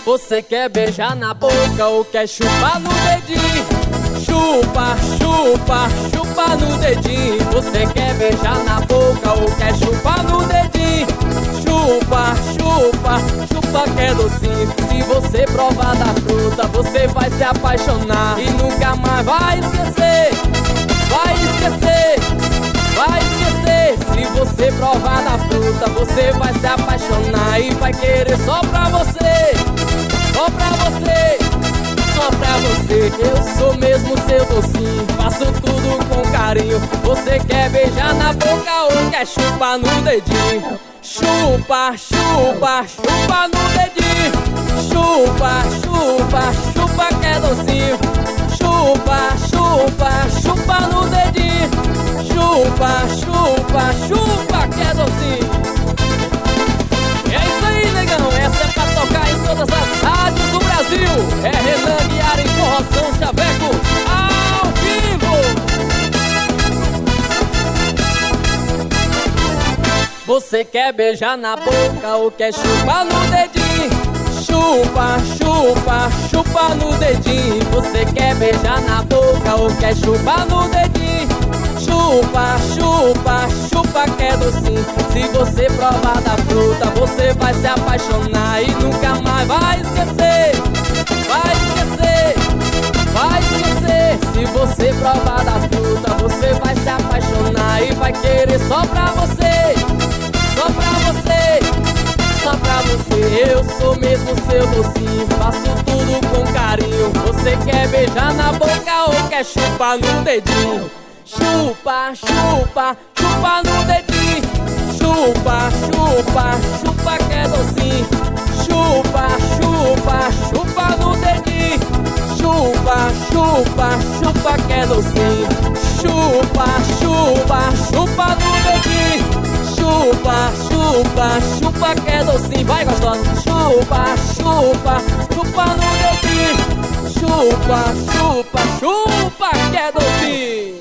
Você quer beijar na boca ou quer chupar no dedinho? Chupa, chupa, chupa no dedinho. Você quer beijar na boca ou quer chupar no dedinho? Chupa, chupa, chupa que é docinho. Se você provar da fruta, você vai se apaixonar e nunca mais vai esquecer. Vai esquecer, vai esquecer. Se você provar da fruta, você vai se apaixonar e vai querer só pra você. Só pra você, só pra você. Eu sou mesmo seu docinho, faço tudo com carinho. Você quer beijar na boca ou quer chupar no dedinho? Chupa, chupa, chupa no dedinho. Chupa, chupa, chupa que é docinho. Chupa, chupa, chupa no dedinho. Chupa, chupa, chupa que é docinho. É isso aí, negão, essa é pra tocar em todas as rádios do Brasil. É Renan Guiara em Forrozão Chaveco, ao vivo. Você quer beijar na boca ou quer chupar no dedinho? Chupa, chupa, chupa no dedinho. Você quer beijar na boca ou quer chupar no dedinho? Chupa, chupa, chupa que é docinho. Se você provar da fruta, você vai se apaixonar e nunca mais vai esquecer. Vai esquecer, vai esquecer. Se você provar da fruta, você vai se apaixonar e vai querer só pra você. Só pra você, só pra você. Eu sou mesmo seu docinho, faço tudo com carinho. Você quer beijar na boca ou quer chupar no dedinho? Chupa, chupa, chupa no dedinho. Chupa, chupa, chupa que é docinho. Chupa, chupa, chupa no dedinho. Chupa, chupa, chupa que é docinho. Chupa, chupa, chupa no dedinho. Chupa, chupa, chupa que é docinho. Vai gostosa. Chupa, chupa, chupa no dedinho. Chupa, chupa, chupa que é docinho.